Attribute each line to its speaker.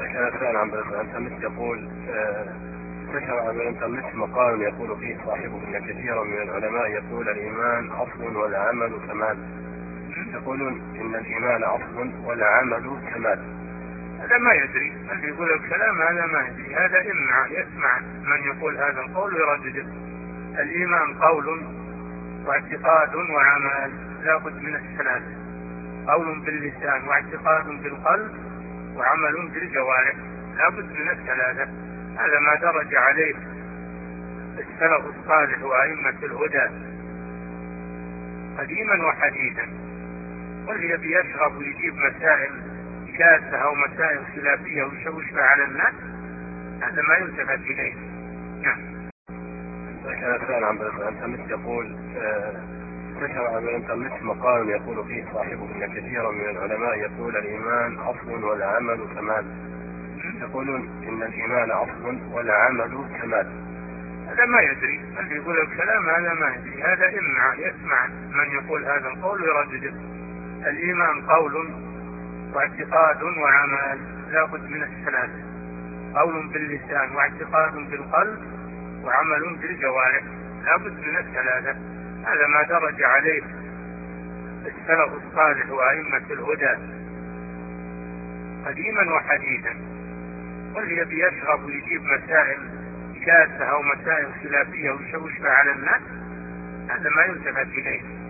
Speaker 1: كان سؤال عن الانترنت يقول انتشر على الانترنت مقال يقول فيه صاحبه ان كثيرا من العلماء يقول الايمان اصل والعمل كمال. يقولون ان الايمان اصل والعمل كمال.
Speaker 2: هذا ما يدري، من يقول الكلام هذا ما يدري، هذا يسمع من يقول هذا القول ويردده. الإيمان قول واعتقاد وعمل، لا بد من الثلاثة، قول باللسان واعتقاد بالقلب وعمل بالجوارح، لا بد من الثلاثة. هذا ما درج عليه السلف الصالح وأئمة الهدى قديما وحديثا. واللي يبي يشرب ويجيب مسائل شاذة أو مسائل خلافية ويشوشها على الناس هذا ما يلتفت إليه. نعم.
Speaker 1: كان سؤال عن الانترنت يقول انتشر على الانترنت مقال يقول فيه صاحبه ان كثيرا من العلماء يقول الايمان اصل والعمل كمال. يقولون ان الايمان اصل والعمل كمال.
Speaker 2: هذا ما يدري، من يقول الكلام هذا ما يدري، هذا يسمع من يقول هذا القول ويردده. الإيمان قول واعتقاد وعمل، لا بد من الثلاثة، قول باللسان واعتقاد بالقلب وعمل بالجوارح، لا بد من الثلاثة. هذا ما درج عليه السلف الصالح وأئمة الهدى قديما وحديثا. واللي يبي يشرب ويجيب مسائل شاذة أو مسائل خلافية ويشوشها على الناس هذا ما يلتفت إليه.